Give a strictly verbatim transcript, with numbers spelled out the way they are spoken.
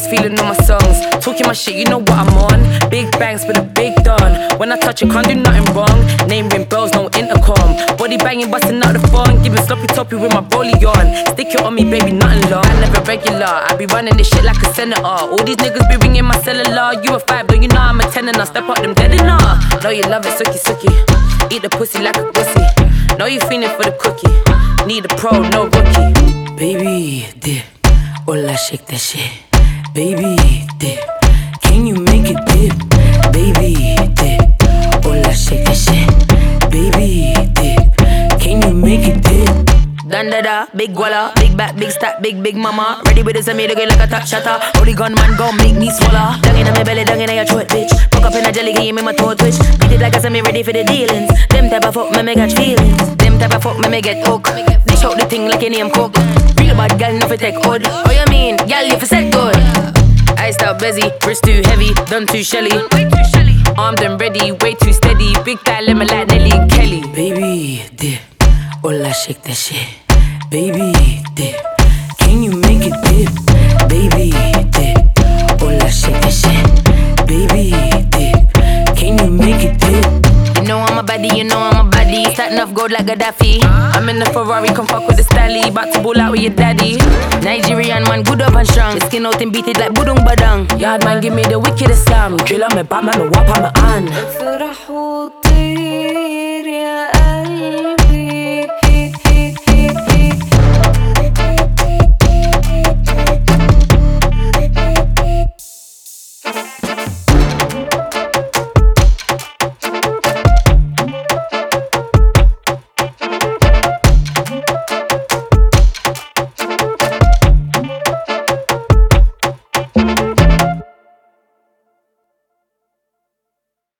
was feeling all my songs. Talking my shit, you know what I'm on. Big bangs with a big don. When I touch you, can't do nothing wrong. Name ring bells, no intercom. Body banging, busting out the phone. Giving sloppy toppy with my rollie on. Stick it on me, baby, nothing long. I never regular, I be running this shit like a senator. All these niggas be ringing my cellular. You a five, don't you know I'm a ten and I step out them dead enough. Know you love it, sucky sucky. Eat the pussy like a pussy. Know you feeling for the cookie. Need a pro, no rookie. Baby, dip, hola, shake that shit. Baby, dip, can you make it dip? Baby, dip, hola, shake that shit. Baby, dip, can you make it dip? Dandada, big walla, big back, big stack, big, big mama. Ready with this and me looking like a top shatter. Holy gun man gon' make me swallow. Dung in my belly, dung in your throat, bitch. Fuck up in a jelly, can you make my toe twitch? Beat it like I said, me ready for the dealings. Them type of fuck, me me catch feelings. Them type of fuck, me me get hooked. Dish out the thing like your name cook. Real bad gal, no fi take hood. Oh you mean, gal, you fi set good. Iced out busy, wrist too heavy, done too shelly. Armed and ready, way too steady. Big guy, let me like Nelly and Kelly. Baby, dip, hola, shake that shit. Baby, dip, can you make it dip? Baby, dip, hola, shake that shit. Baby, dip, can you make it dip? You know I'm a baddie, you know I'm a baddie. Starting off gold like Gaddafi. I'm in the Ferrari, come fuck with the Stally. About to ball out with your daddy. Nigerian man, good up and strong. The skin out and beat it like budung badang. Yard man, give me the wickedest slam. Drill on me, Batman, me wap on my hand. افرح وطير يا قلبي